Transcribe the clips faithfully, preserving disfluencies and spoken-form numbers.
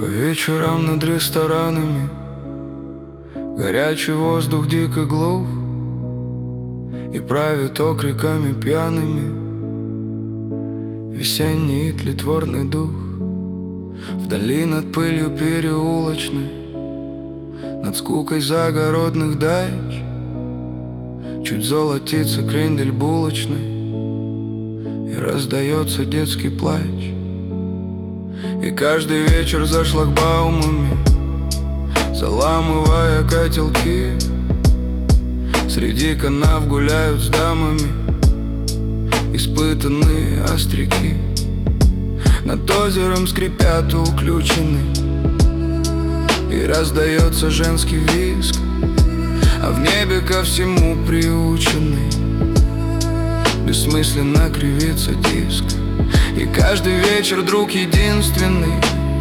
По вечерам над ресторанами горячий воздух дико глух, и правит окриками пьяными весенний и тлетворный дух. Вдали над пылью переулочной, над скукой загородных дач, чуть золотится крендель булочный, и раздается детский плач. И каждый вечер за шлагбаумами, заламывая котелки, среди канав гуляют с дамами испытанные остряки. Над озером скрипят уключены, и раздается женский визг, а в небе ко всему приученный бессмысленно кривится диск. И каждый вечер друг единственный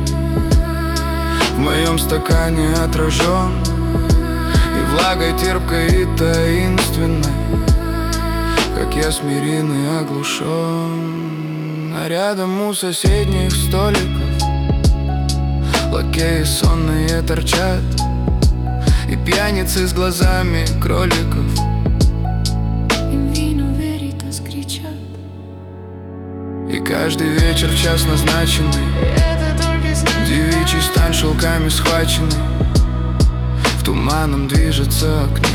в моем стакане отражен, и влагой терпкой и таинственной, как я смиренный оглушен. А рядом у соседних столиков лакеи сонные торчат, и пьяницы с глазами кроликов In vino veritas кричат. И каждый вечер в час назначенный девичий стан шелками схваченный в туманном движется окне.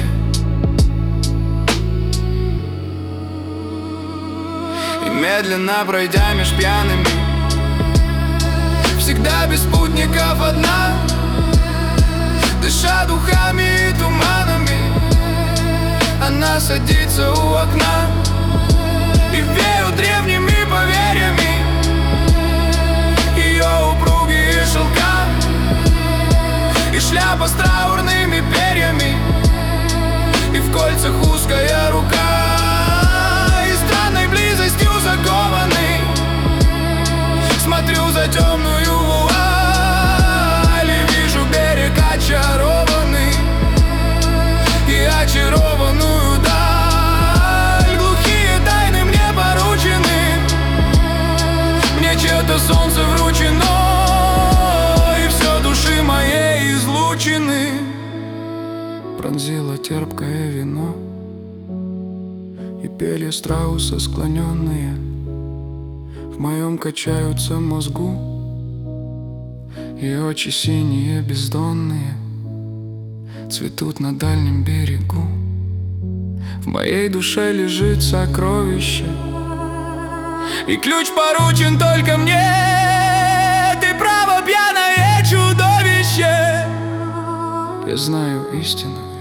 И медленно пройдя меж пьяными, всегда без спутников одна, дыша духами и туманами, она садится у окна, и веют древними поверьями ее упругие шелка, и шляпа с траурными перьями, и в кольцах узкая рука, и странной близостью закованный смотрю за темную вуаль, и вижу берег очарованный и очарованную даль. Глухие тайны мне поручены, мне чье-то солнце вручено, и все души моей излучены пронзило терпкое вино, и перья страуса склоненные в моем качаются мозгу, и очи синие бездонные цветут на дальнем берегу. В моей душе лежит сокровище, и ключ поручен только мне. Ты право, пьяное чудовище. Я знаю истину